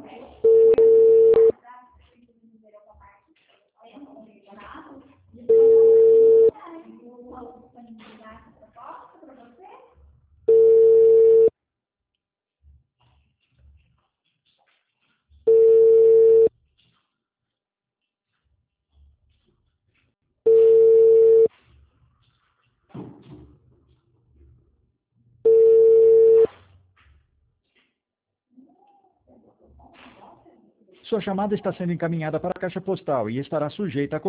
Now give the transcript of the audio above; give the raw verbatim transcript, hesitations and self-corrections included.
Sua chamada está sendo encaminhada para a caixa postal e estará sujeita a